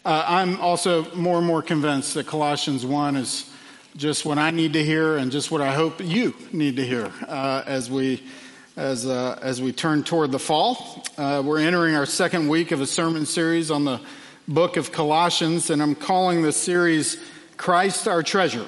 I'm also more and more convinced that Colossians 1 is just what I need to hear and just what I hope you need to hear as we turn toward the fall. We're entering our second week of a sermon series on the book of Colossians, and I'm calling this series Christ Our Treasure.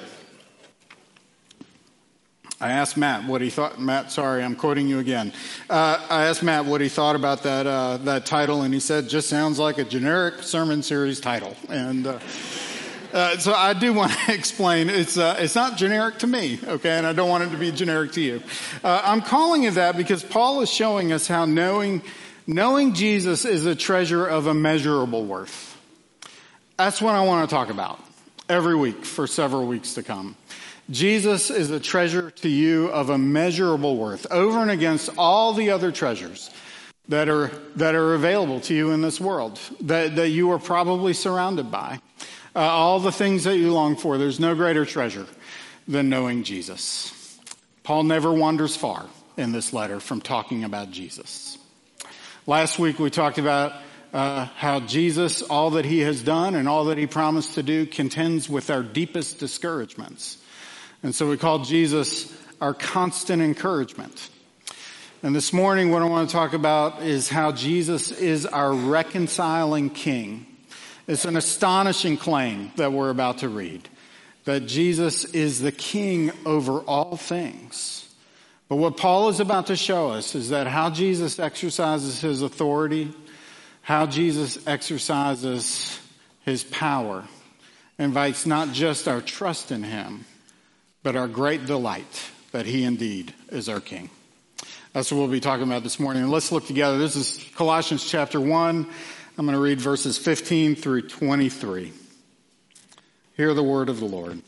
I asked Matt what he thought. Matt, sorry, I'm quoting you again. I asked Matt what he thought about that title, and he said, "Just sounds like a generic sermon series title." And so I do want to explain. It's not generic to me, okay, and I don't want it to be generic to you. I'm calling it that because Paul is showing us how knowing Jesus is a treasure of immeasurable worth. That's what I want to talk about every week for several weeks to come. Jesus is a treasure to you of immeasurable worth, over and against all the other treasures that are available to you in this world, that you are probably surrounded by. All the things that you long for, there's no greater treasure than knowing Jesus. Paul never wanders far in this letter from talking about Jesus. Last week we talked about how Jesus, all that he has done and all that he promised to do, contends with our deepest discouragements. And so we call Jesus our constant encouragement. And this morning what I want to talk about is how Jesus is our reconciling King. It's an astonishing claim that we're about to read, that Jesus is the King over all things. But what Paul is about to show us is that how Jesus exercises his authority, how Jesus exercises his power, invites not just our trust in him, but our great delight that he indeed is our King. That's what we'll be talking about this morning. And let's look together. This is Colossians chapter 1. I'm going to read verses 15 through 23. Hear the word of the Lord.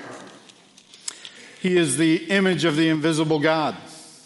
He is the image of the invisible God.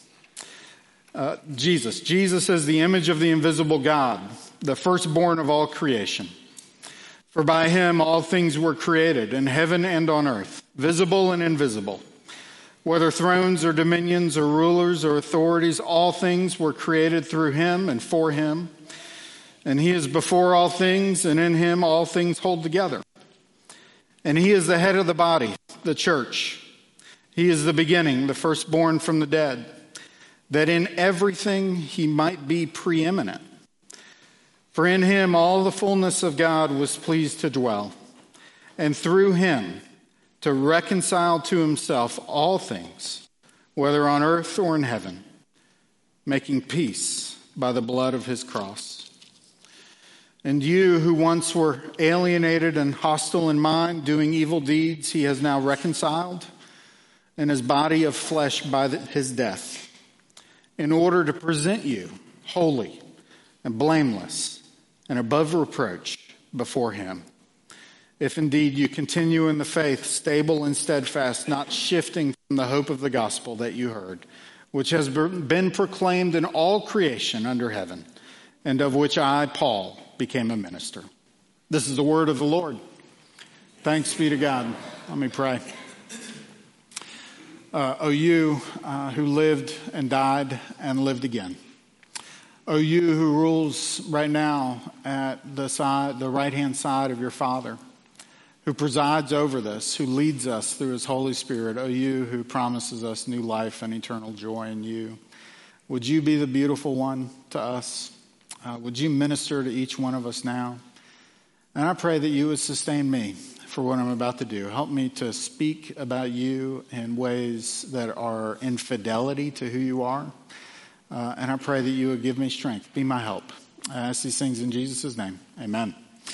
Jesus is the image of the invisible God, the firstborn of all creation. For by him all things were created, in heaven and on earth, visible and invisible. Whether thrones or dominions or rulers or authorities, all things were created through him and for him. And he is before all things, and in him all things hold together. And he is the head of the body, the church. He is the beginning, the firstborn from the dead, that in everything he might be preeminent. For in him all the fullness of God was pleased to dwell, and through him to reconcile to himself all things, whether on earth or in heaven, making peace by the blood of his cross. And you who once were alienated and hostile in mind, doing evil deeds, he has now reconciled in his body of flesh by his death, in order to present you holy and blameless and above reproach before him. If indeed you continue in the faith, stable and steadfast, not shifting from the hope of the gospel that you heard, which has been proclaimed in all creation under heaven, and of which I, Paul, became a minister. This is the word of the Lord. Thanks be to God. Let me pray. You who lived and died and lived again. You who rules right now at the right-hand side of your Father, who presides over this, who leads us through his Holy Spirit. You who promises us new life and eternal joy in you. Would you be the beautiful one to us? Would you minister to each one of us now? And I pray that you would sustain me for what I'm about to do. Help me to speak about you in ways that are in fidelity to who you are. And I pray that you would give me strength. Be my help. I ask these things in Jesus' name. Amen.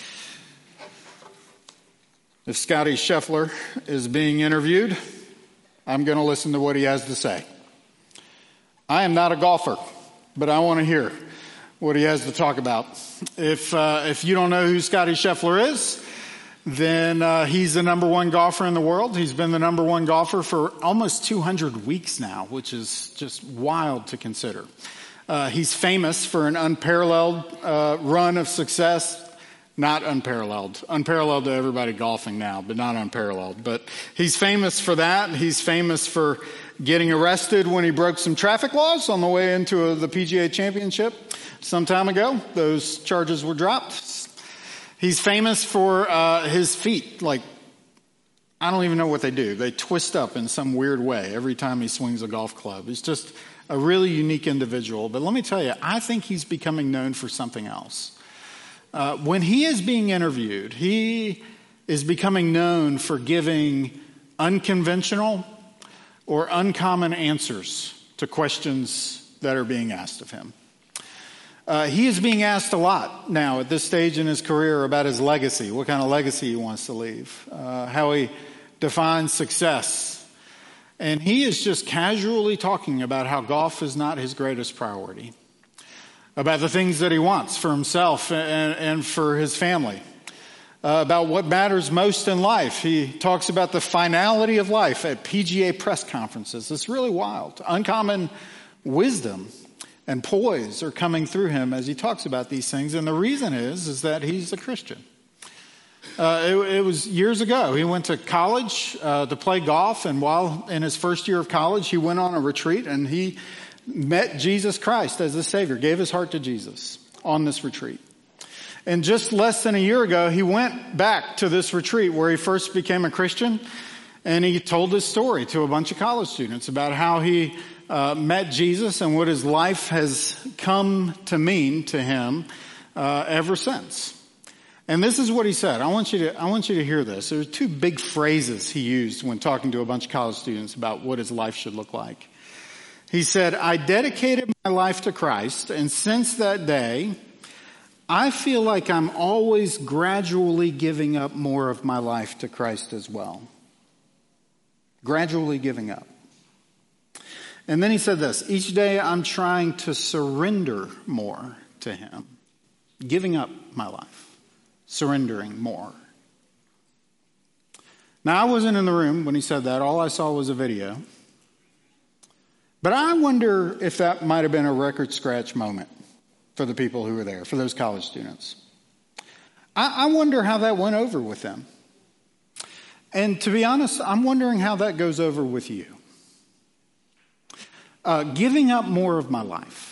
If Scotty Scheffler is being interviewed, I'm going to listen to what he has to say. I am not a golfer, but I want to hear what he has to talk about. If you don't know who Scotty Scheffler is, then he's the number one golfer in the world. He's been the number one golfer for almost 200 weeks now, which is just wild to consider. He's famous for an unparalleled run of success. Not unparalleled. Unparalleled to everybody golfing now, but not unparalleled. But he's famous for that. He's famous for getting arrested when he broke some traffic laws on the way into the PGA Championship some time ago. Those charges were dropped. He's famous for his feet. Like, I don't even know what they do. They twist up in some weird way every time he swings a golf club. He's just a really unique individual. But let me tell you, I think he's becoming known for something else. When he is being interviewed, he is becoming known for giving unconventional or uncommon answers to questions that are being asked of him. He is being asked a lot now at this stage in his career about his legacy, what kind of legacy he wants to leave, how he defines success. And he is just casually talking about how golf is not his greatest priority, about the things that he wants for himself and for his family, about what matters most in life. He talks about the finality of life at PGA press conferences. It's really wild. Uncommon wisdom and poise are coming through him as he talks about these things. And the reason is that he's a Christian. It was years ago. He went to college to play golf. And while in his first year of college, he went on a retreat and he met Jesus Christ as his Savior, gave his heart to Jesus on this retreat. And just less than a year ago, he went back to this retreat where he first became a Christian. And he told his story to a bunch of college students about how he met Jesus and what his life has come to mean to him ever since. And this is what he said. I want you to hear this. There's two big phrases he used when talking to a bunch of college students about what his life should look like. He said, "I dedicated my life to Christ, and since that day, I feel like I'm always gradually giving up more of my life to Christ as well." Gradually giving up. And then he said this, "Each day I'm trying to surrender more to him." Giving up my life. Surrendering more. Now, I wasn't in the room when he said that. All I saw was a video. But I wonder if that might have been a record scratch moment for the people who were there, for those college students. I wonder how that went over with them. And to be honest, I'm wondering how that goes over with you. Giving up more of my life.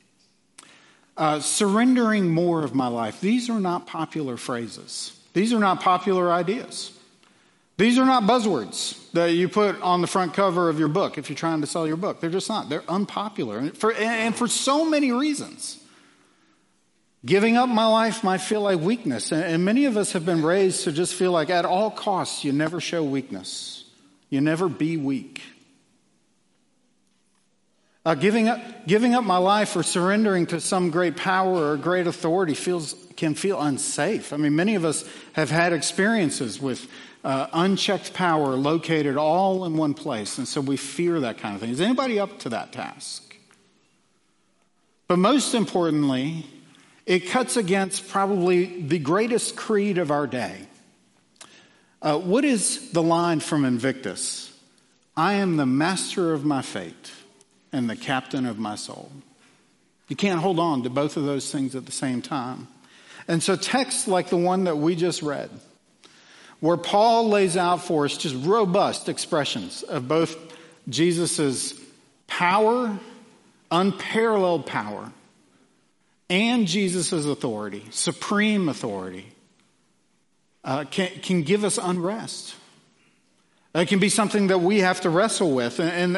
Surrendering more of my life. These are not popular phrases. These are not popular ideas. These are not buzzwords that you put on the front cover of your book if you're trying to sell your book. They're just not. They're unpopular. And for so many reasons. Giving up my life might feel like weakness. And many of us have been raised to just feel like at all costs you never show weakness. You never be weak. Giving up my life or surrendering to some great power or great authority can feel unsafe. I mean, many of us have had experiences with unchecked power located all in one place, and so we fear that kind of thing. Is anybody up to that task? But most importantly, it cuts against probably the greatest creed of our day. What is the line from Invictus? "I am the master of my fate and the captain of my soul." You can't hold on to both of those things at the same time. And so texts like the one that we just read, where Paul lays out for us just robust expressions of both Jesus's power, unparalleled power, and Jesus's authority, supreme authority, can give us unrest. It can be something that we have to wrestle with, and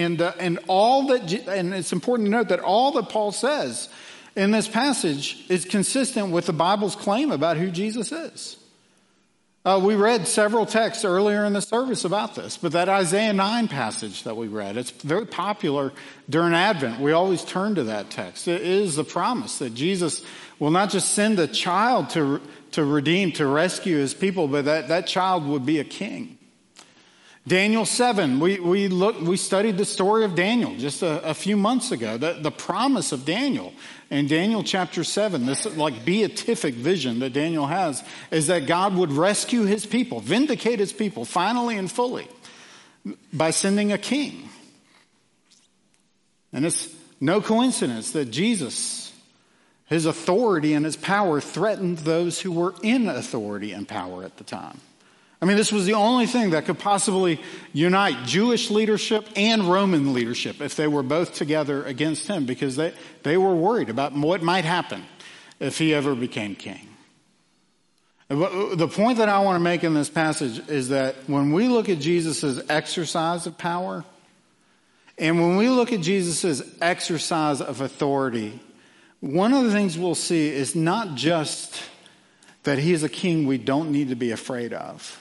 it's important to note that all that Paul says in this passage is consistent with the Bible's claim about who Jesus is. We read several texts earlier in the service about this, but that Isaiah 9 passage that we read, it's very popular during Advent. We always turn to that text. It is the promise that Jesus will not just send a child to redeem, to rescue his people, but that child would be a king. Daniel 7, we studied the story of Daniel just a few months ago. The promise of Daniel in Daniel chapter 7, this like beatific vision that Daniel has, is that God would rescue his people, vindicate his people finally and fully by sending a king. And it's no coincidence that Jesus, his authority and his power threatened those who were in authority and power at the time. I mean, this was the only thing that could possibly unite Jewish leadership and Roman leadership if they were both together against him, because they were worried about what might happen if he ever became king. The point that I want to make in this passage is that when we look at Jesus' exercise of power, and when we look at Jesus' exercise of authority, one of the things we'll see is not just that he is a king we don't need to be afraid of.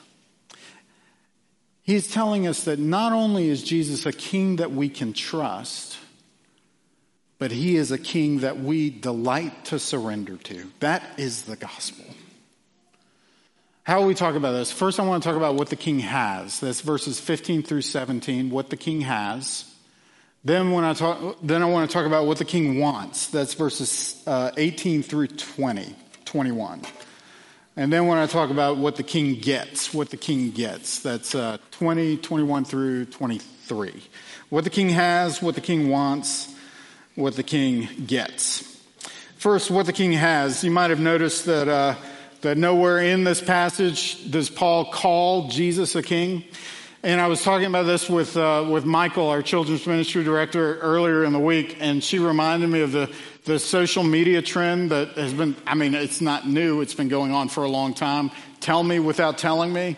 He's telling us that not only is Jesus a king that we can trust, but he is a king that we delight to surrender to. That is the gospel. How will we talk about this? First, I want to talk about what the king has. That's verses 15 through 17, what the king has. Then I want to talk about what the king wants. That's verses 18 through 21. And then when I talk about what the king gets, that's 20, 21 through 23. What the king has, what the king wants, what the king gets. First, what the king has. You might have noticed that nowhere in this passage does Paul call Jesus a king. And I was talking about this with Michael, our children's ministry director, earlier in the week, and she reminded me of the social media trend that has been, it's not new, it's been going on for a long time. Tell me without telling me.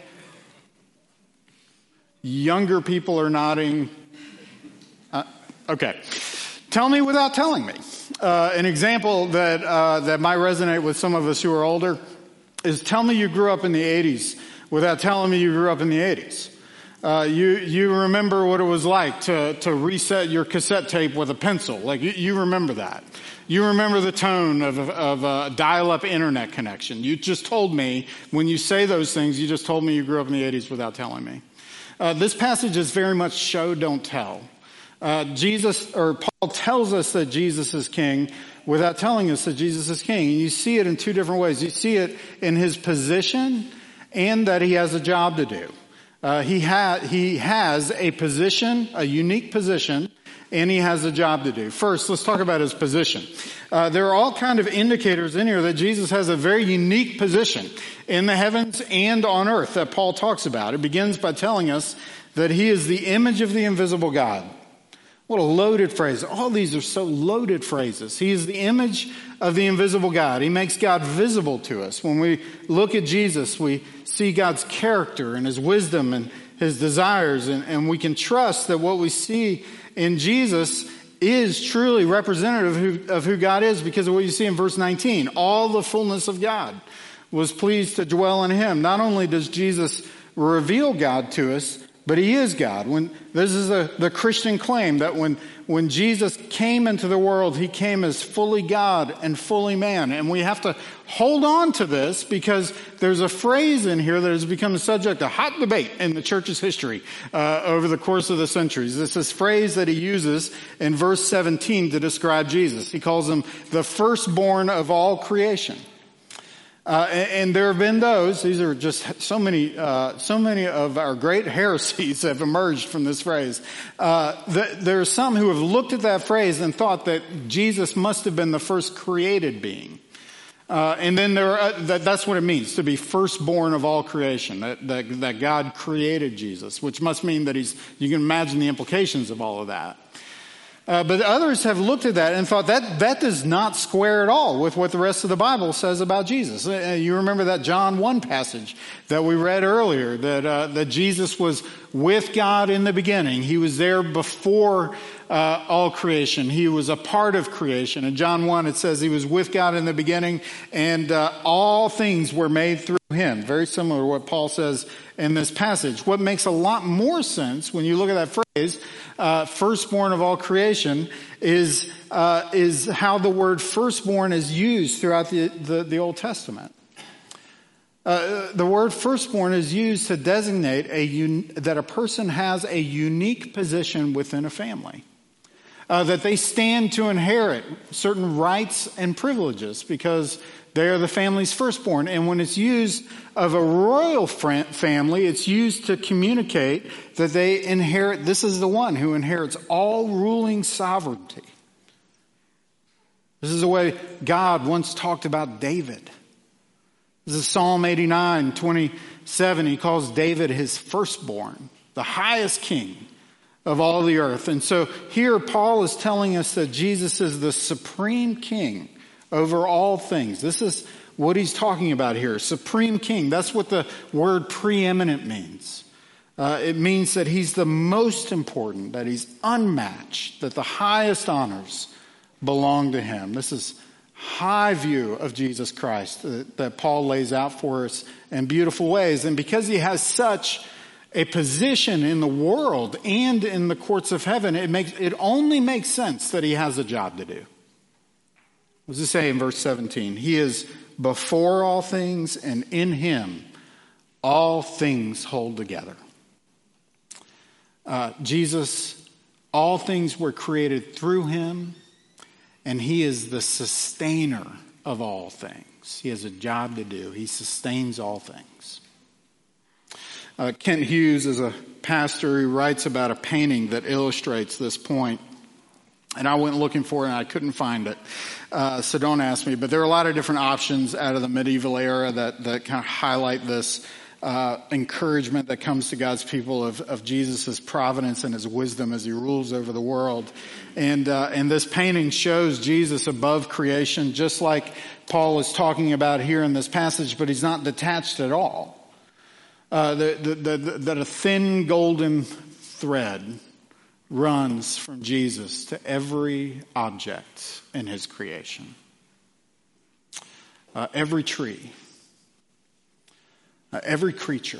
Younger people are nodding. Okay. Tell me without telling me. An example that might resonate with some of us who are older is tell me you grew up in the 80s without telling me you grew up in the 80s. You remember what it was like to reset your cassette tape with a pencil. Like you remember that. You remember the tone of a dial-up internet connection. You just told me, when you say those things, you just told me you grew up in the 80s without telling me. This passage is very much show, don't tell. Paul tells us that Jesus is king without telling us that Jesus is king. And you see it in two different ways. You see it in his position and that he has a job to do. He has a position, a unique position, and he has a job to do. First, let's talk about his position. There are all kind of indicators in here that Jesus has a very unique position in the heavens and on earth that Paul talks about. It begins by telling us that he is the image of the invisible God. What a loaded phrase. All these are so loaded phrases. He is the image of the invisible God. He makes God visible to us. When we look at Jesus, we see God's character and his wisdom and his desires, and we can trust that what we see in Jesus is truly representative of who God is because of what you see in verse 19. All the fullness of God was pleased to dwell in him. Not only does Jesus reveal God to us, but he is God. This is the Christian claim that when Jesus came into the world, he came as fully God and fully man. And we have to hold on to this because there's a phrase in here that has become the subject of hot debate in the church's history over the course of the centuries. This is phrase that he uses in verse 17 to describe Jesus. He calls him the firstborn of all creation. And there have been those, these are just so many of our great heresies have emerged from this phrase. There are some who have looked at that phrase and thought that Jesus must have been the first created being. And then that's what it means to be firstborn of all creation, that God created Jesus, which must mean that you can imagine the implications of all of that. But others have looked at that and thought that does not square at all with what the rest of the Bible says about Jesus. You remember that John 1 passage that we read earlier, that Jesus was with God in the beginning. He was there before all creation. He was a part of creation. In John 1 it says he was with God in the beginning and all things were made through him. Very similar to what Paul says in this passage. What makes a lot more sense when you look at that phrase, firstborn of all creation, is how the word firstborn is used throughout the Old Testament. The word firstborn is used to designate that a person has a unique position within a family. That they stand to inherit certain rights and privileges because they are the family's firstborn. And when it's used of a royal family, it's used to communicate that they inherit, this is the one who inherits all ruling sovereignty. This is the way God once talked about David. This is Psalm 89:27. He calls David his firstborn, the highest king of all the earth. And so here Paul is telling us that Jesus is the supreme king over all things. This is what he's talking about here. Supreme king, that's what the word preeminent means. It means that he's the most important, that he's unmatched, that the highest honors belong to him. This is high view of Jesus Christ that Paul lays out for us in beautiful ways. And because he has such a position in the world and in the courts of heaven, it only makes sense that he has a job to do. What does it say in verse 17? He is before all things, and in him all things hold together. Jesus, all things were created through him, and he is the sustainer of all things. He has a job to do. He sustains all things. Kent Hughes is a pastor who writes about a painting that illustrates this point. And I went looking for it and I couldn't find it. So don't ask me. But there are a lot of different options out of the medieval era that kind of highlight this encouragement that comes to God's people of Jesus' providence and his wisdom as he rules over the world. And this painting shows Jesus above creation, just like Paul is talking about here in this passage, but he's not detached at all. That a thin golden thread runs from Jesus to every object in his creation. Every tree, every creature,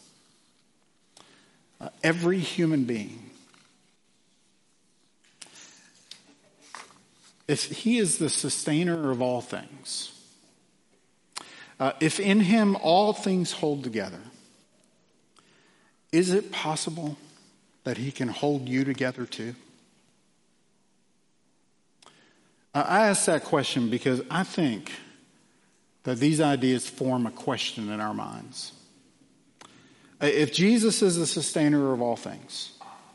every human being. If he is the sustainer of all things, if in him all things hold together, is it possible that he can hold you together too? I ask that question because I think that these ideas form a question in our minds. If Jesus is the sustainer of all things,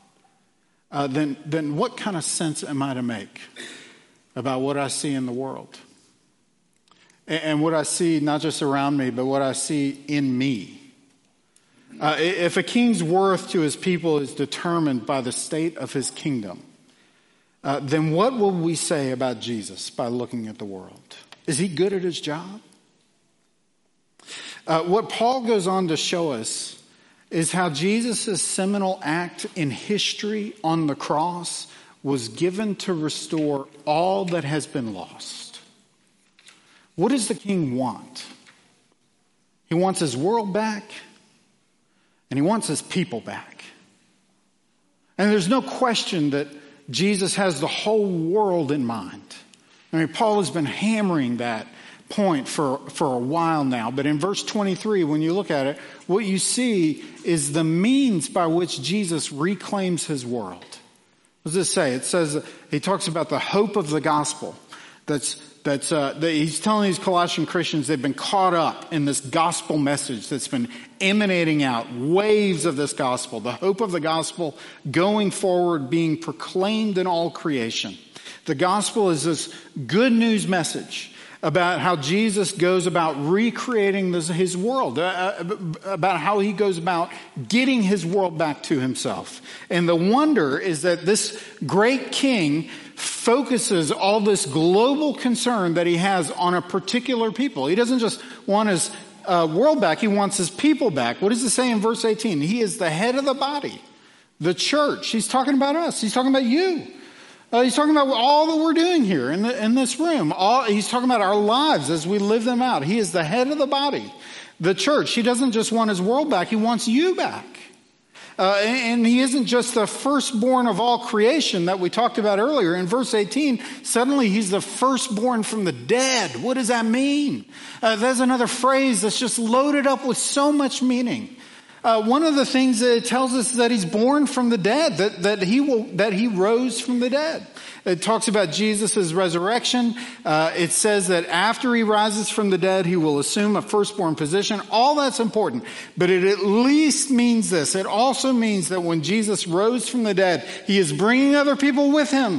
then what kind of sense am I to make about what I see in the world? And what I see not just around me, but what I see in me. If a king's worth to his people is determined by the state of his kingdom, then what will we say about Jesus by looking at the world? Is he good at his job? What Paul goes on to show us is how Jesus' seminal act in history on the cross was given to restore all that has been lost. What does the king want? He wants his world back. And he wants his people back. And there's no question that Jesus has the whole world in mind. I mean, Paul has been hammering that point for a while now. But in verse 23, when you look at it, what you see is the means by which Jesus reclaims his world. What does it say? It says, he talks about the hope of the gospel. He's telling these Colossian Christians they've been caught up in this gospel message that's been emanating out, waves of this gospel, the hope of the gospel going forward, being proclaimed in all creation. The gospel is this good news message about how Jesus goes about recreating his world, about how he goes about getting his world back to himself. And the wonder is that this great king focuses all this global concern that he has on a particular people. He doesn't just want his world back, he wants his people back. What does it say in verse 18? He is the head of the body, the church. He's talking about us. He's talking about you. He's talking about all that we're doing here in this room. He's talking about our lives as we live them out. He is the head of the body, the church. He doesn't just want his world back, he wants you back. And he isn't just the firstborn of all creation that we talked about earlier. In verse 18, suddenly he's the firstborn from the dead. What does that mean? That's another phrase that's just loaded up with so much meaning. One of the things that it tells us is that he's born from the dead, that he rose from the dead. It talks about Jesus' resurrection. It says that after he rises from the dead, he will assume a firstborn position. All that's important. But it at least means this. It also means that when Jesus rose from the dead, he is bringing other people with him.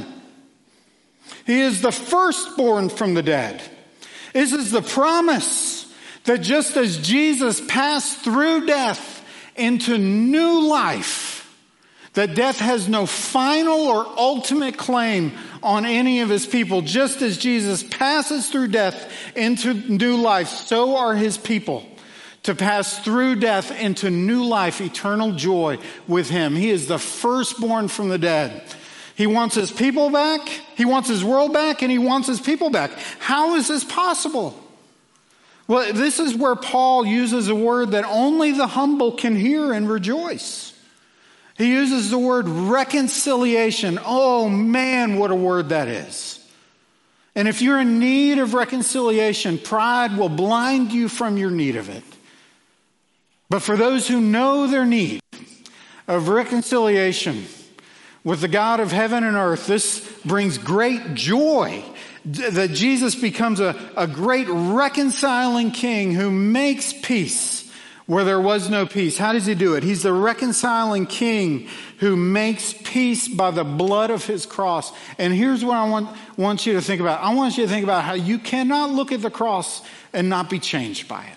He is the firstborn from the dead. This is the promise that just as Jesus passed through death into new life, that death has no final or ultimate claim on any of his people. Just as Jesus passes through death into new life, so are his people to pass through death into new life, eternal joy with him. He is the firstborn from the dead. He wants his people back, he wants his world back, and he wants his people back. How is this possible? Well, this is where Paul uses a word that only the humble can hear and rejoice. He uses the word reconciliation. Oh man, what a word that is. And if you're in need of reconciliation, pride will blind you from your need of it. But for those who know their need of reconciliation with the God of heaven and earth, this brings great joy that Jesus becomes a great reconciling king who makes peace where there was no peace. How does he do it? He's the reconciling king who makes peace by the blood of his cross. And here's what I want you to think about. I want you to think about how you cannot look at the cross and not be changed by it.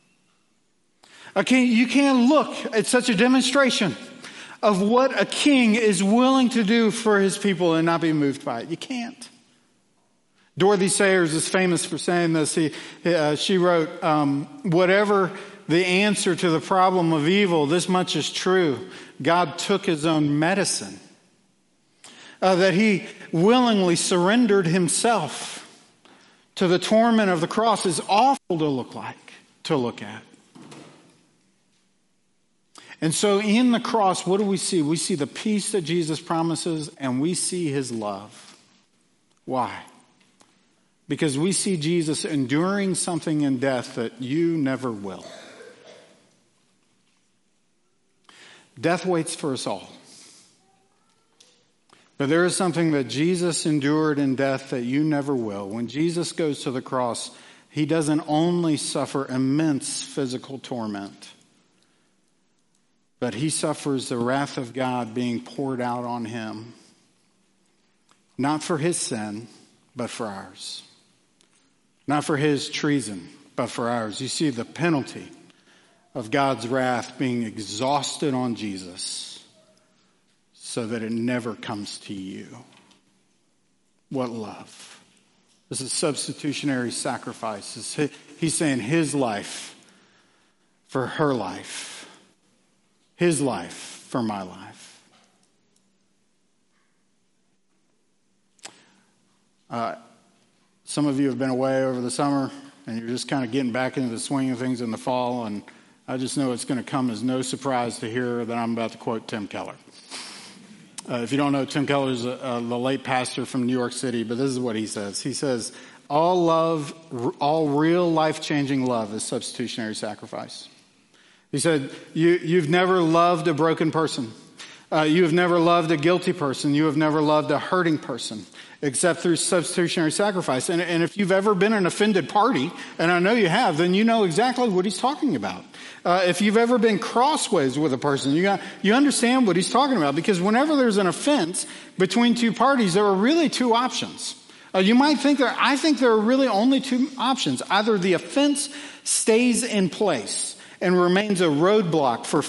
Okay, you can't look at such a demonstration of what a king is willing to do for his people and not be moved by it. You can't. Dorothy Sayers is famous for saying this. She wrote, whatever the answer to the problem of evil, this much is true. God took his own medicine. That he willingly surrendered himself to the torment of the cross is awful to look at. And so in the cross, what do we see? We see the peace that Jesus promises, and we see his love. Why? Because we see Jesus enduring something in death that you never will. Death waits for us all. But there is something that Jesus endured in death that you never will. When Jesus goes to the cross, he doesn't only suffer immense physical torment, but he suffers the wrath of God being poured out on him. Not for his sin, but for ours. Not for his treason, but for ours. You see the penalty of God's wrath being exhausted on Jesus so that it never comes to you. What love. This is substitutionary sacrifice. He's saying his life for her life. His life for my life. Some of you have been away over the summer and you're just kind of getting back into the swing of things in the fall, and I just know it's going to come as no surprise to hear that I'm about to quote Tim Keller. If you don't know, Tim Keller is the late pastor from New York City, but this is what he says. He says, all real life-changing love is substitutionary sacrifice. He said, you've never loved a broken person. You have never loved a guilty person. You have never loved a hurting person, except through substitutionary sacrifice. And if you've ever been an offended party, and I know you have, then you know exactly what he's talking about. If you've ever been crossways with a person, you understand what he's talking about. Because whenever there's an offense between two parties, there are really two options. You might think I think there are really only two options. Either the offense stays in place and remains a roadblock for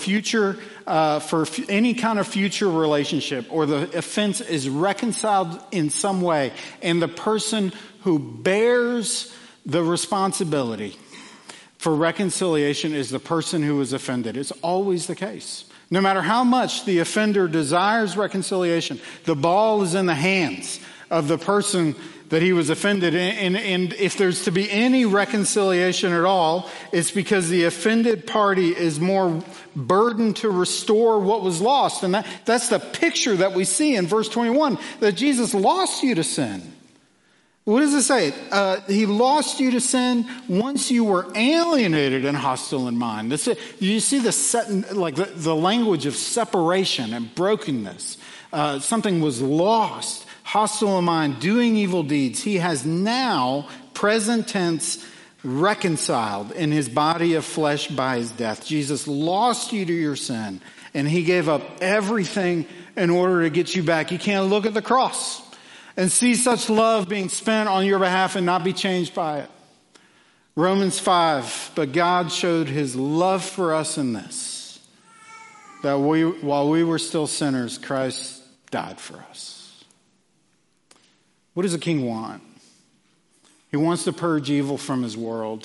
any kind of future relationship, or the offense is reconciled in some way, and the person who bears the responsibility for reconciliation is the person who was offended. It's always the case. No matter how much the offender desires reconciliation, the ball is in the hands of the person that he was offended. And if there's to be any reconciliation at all, it's because the offended party is more burdened to restore what was lost. And that's the picture that we see in verse 21, that Jesus lost you to sin. What does it say? He lost you to sin once you were alienated and hostile in mind. You see the language of separation and brokenness. Something was lost. Hostile in mind, doing evil deeds. He has now, present tense, reconciled in his body of flesh by his death. Jesus lost you to your sin, and he gave up everything in order to get you back. You can't look at the cross and see such love being spent on your behalf and not be changed by it. Romans 5, but God showed his love for us in this, that while we were still sinners, Christ died for us. What does a king want? He wants to purge evil from his world.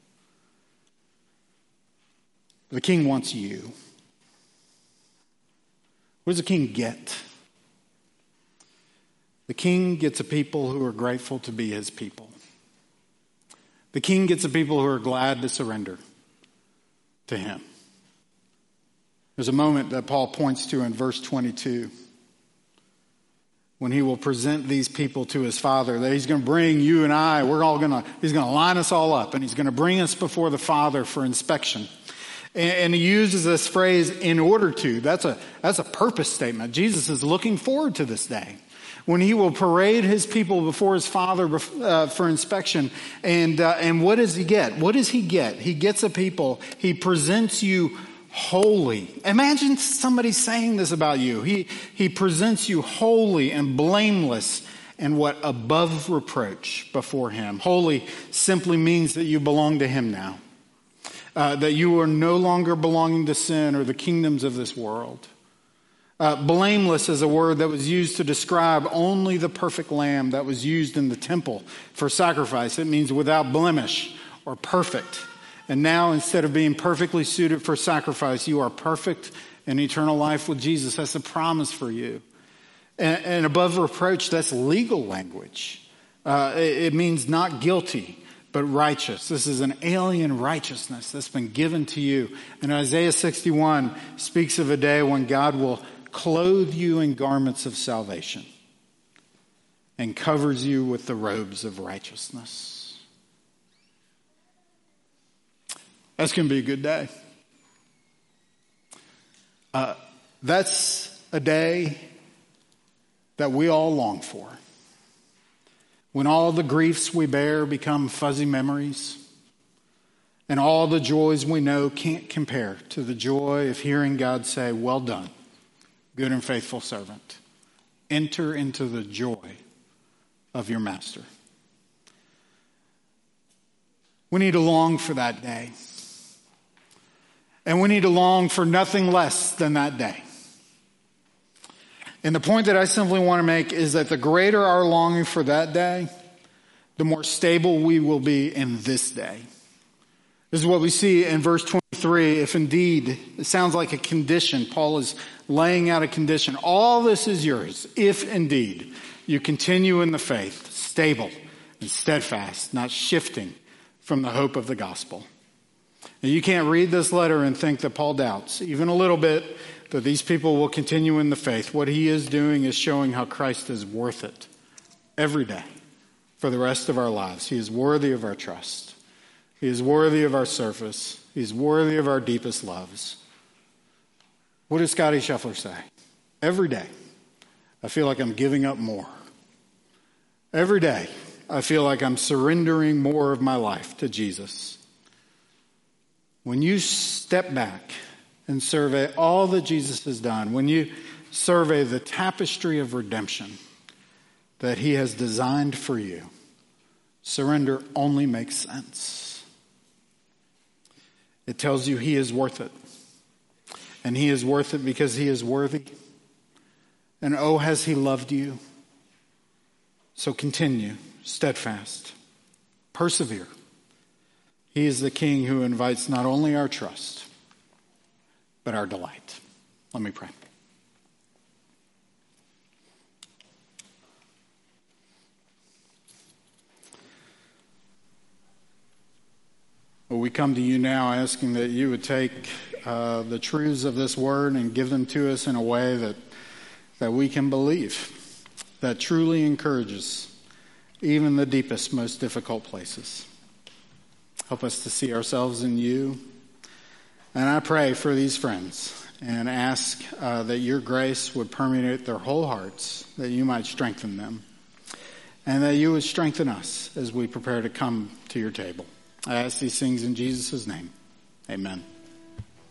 The king wants you. What does a king get? The king gets a people who are grateful to be his people. The king gets a people who are glad to surrender to him. There's a moment that Paul points to in verse 22 when he will present these people to his Father, that he's going to bring you and I, he's going to line us all up, and he's going to bring us before the Father for inspection. And he uses this phrase, in order to. That's a purpose statement. Jesus is looking forward to this day when he will parade his people before his Father for inspection. And what does he get? What does he get? He gets a people. He presents you holy. Imagine somebody saying this about you. He presents you holy and blameless and what? Above reproach before him. Holy simply means that you belong to him now. That you are no longer belonging to sin or the kingdoms of this world. Blameless is a word that was used to describe only the perfect lamb that was used in the temple for sacrifice. It means without blemish or perfect. And now, instead of being perfectly suited for sacrifice, you are perfect in eternal life with Jesus. That's a promise for you. And above reproach, that's legal language. It means not guilty, but righteous. This is an alien righteousness that's been given to you. And Isaiah 61 speaks of a day when God will clothe you in garments of salvation and covers you with the robes of righteousness. That's going to be a good day. That's a day that we all long for. When all the griefs we bear become fuzzy memories, and all the joys we know can't compare to the joy of hearing God say, "Well done, good and faithful servant. Enter into the joy of your master." We need to long for that day. And we need to long for nothing less than that day. And the point that I simply want to make is that the greater our longing for that day, the more stable we will be in this day. This is what we see in verse 23. If indeed, it sounds like a condition. Paul is laying out a condition. All this is yours, if indeed you continue in the faith, stable and steadfast, not shifting from the hope of the gospel. Now, you can't read this letter and think that Paul doubts, even a little bit, that these people will continue in the faith. What he is doing is showing how Christ is worth it every day for the rest of our lives. He is worthy of our trust. He is worthy of our service. He's worthy of our deepest loves. What does Scotty Scheffler say? Every day, I feel like I'm giving up more. Every day, I feel like I'm surrendering more of my life to Jesus. When you step back and survey all that Jesus has done, when you survey the tapestry of redemption that he has designed for you, surrender only makes sense. It tells you he is worth it. And he is worth it because he is worthy. And oh, has he loved you. So continue, steadfast, persevere. He is the King who invites not only our trust, but our delight. Let me pray. Well, we come to you now asking that you would take the truths of this word and give them to us in a way that we can believe, that truly encourages even the deepest, most difficult places. Help us to see ourselves in you. And I pray for these friends and ask that your grace would permeate their whole hearts, that you might strengthen them, and that you would strengthen us as we prepare to come to your table. I ask these things in Jesus' name. Amen.